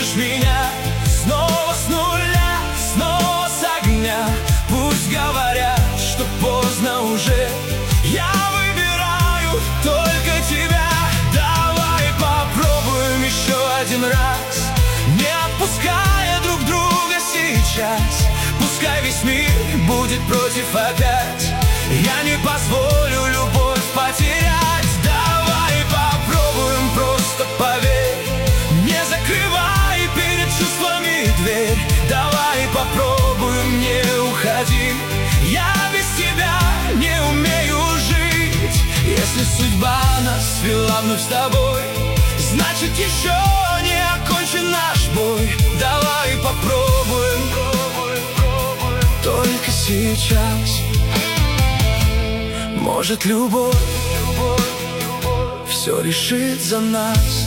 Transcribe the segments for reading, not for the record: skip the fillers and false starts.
слышишь меня? Снова с нуля, снова с огня. Пусть говорят, что поздно уже, я выбираю только тебя. Давай попробуем еще один раз, не отпуская друг друга сейчас. Пускай весь мир будет против опять, я не позволю любовь потерять. Давай попробуем, просто поверь, не закрывай перед чувствами дверь. Давай попробуем, не уходи, я без тебя не умею жить. Если судьба нас свела вновь с тобой, значит еще не окончен наш бой. Давай попробуем, только сейчас. Может, любовь все решит за нас.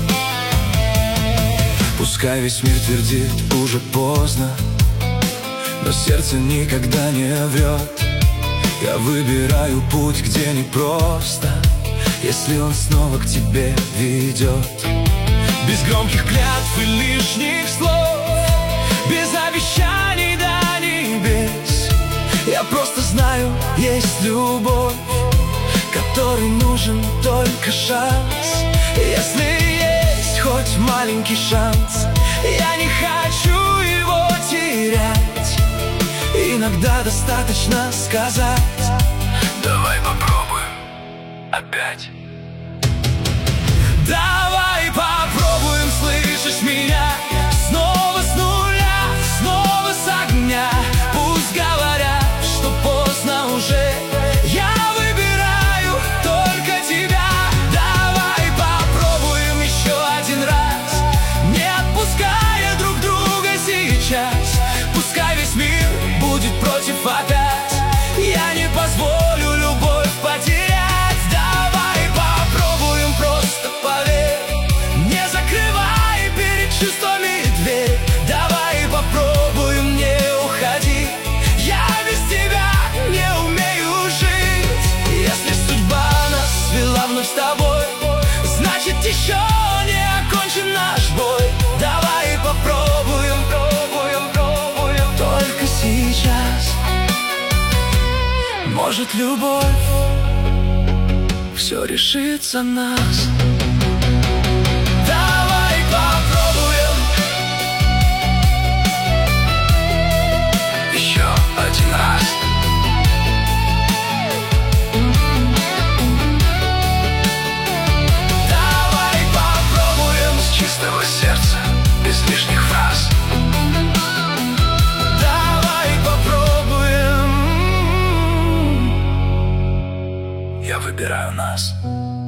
Пускай весь мир твердит, уже поздно, но сердце никогда не врет. Я выбираю путь, где непросто, если он снова к тебе ведет. Без громких клятв и лишних слов, без обещаний до небес. Я просто знаю, есть любовь, которой нужен только шанс. Если есть хоть маленький шанс, я не хочу его терять. Иногда достаточно сказать: давай попробуем опять. Давай попробуем, слышишь меня? Снова с нуля, снова с огня. Пусть говорят, что поздно уже, я выбираю только тебя. Давай попробуем еще один раз, не отпуская друг друга сейчас. Пускай весь мир будет против опять, я не позволю любовь потерять. Давай попробуем, просто поверь, не закрывай перед чувствами дверь. Давай попробуем, не уходи, я без тебя не умею жить. Если судьба нас свела вновь с тобой, значит еще не окончен наш бой. Давай попробуем, только сейчас. Может, любовь все решит за нас. Давай попробуем еще один раз. Давай попробуем с чистого сердца, без лишних фраз. Давай попробуем, я выбираю нас.